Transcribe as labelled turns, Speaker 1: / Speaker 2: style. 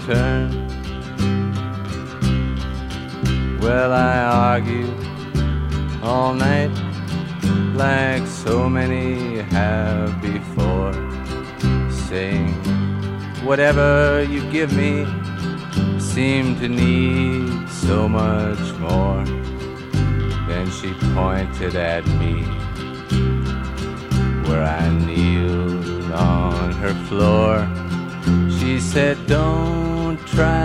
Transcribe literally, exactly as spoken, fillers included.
Speaker 1: turn. Well, I argued all night like so many have before, saying whatever you give me seem to need so much more. Then she pointed at me where I kneeled on her floor. She said, don't try